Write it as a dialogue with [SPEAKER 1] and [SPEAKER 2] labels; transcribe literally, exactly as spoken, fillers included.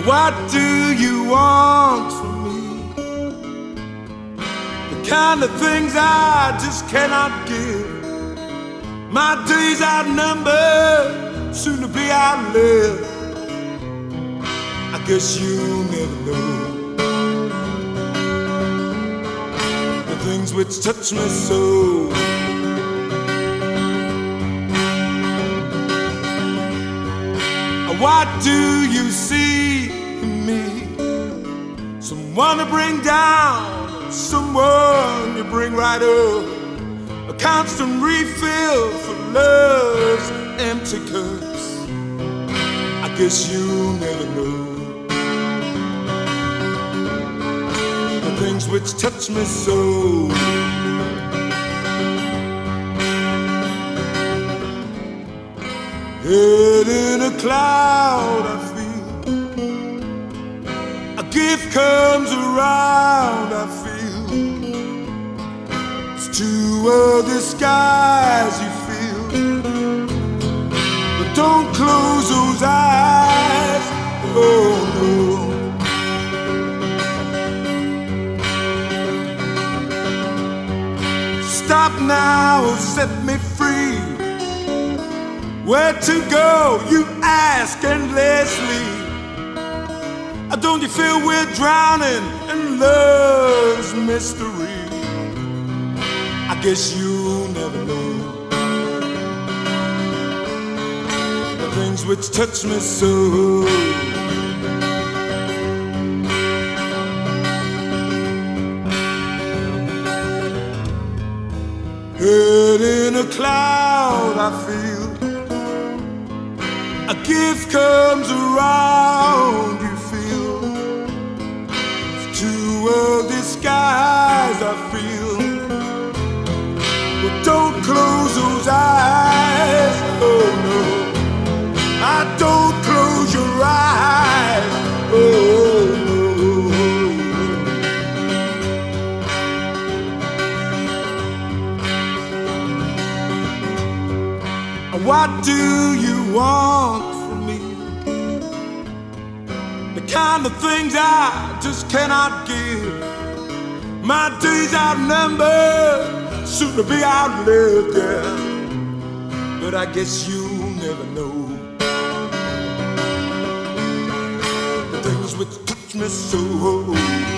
[SPEAKER 1] What do you want from me? The kind of things I just cannot give. My days outnumbered, soon to be outlived. I guess you never know the things which touch me so. What do you see in me? Someone to bring down, someone you bring right up. A constant refill for love's empty cups. I guess you never know the things which touch me so. Head in a cloud, I feel a gift comes around, I feel it's too of the skies you feel. But don't close those eyes, oh no. Stop now, set me free. Where to go, you ask endlessly. Don't you feel we're drowning in love's mystery? I guess you never know the things which touch me so. Head in a cloud, I feel a gift comes around, you feel. It's two of the skies, I feel. But don't close those eyes, oh no. I don't close your eyes, oh no. What do you want from me? The kind of things I just cannot give. My days outnumbered, soon to be outlived, yeah. But I guess you never know the things which touch me so.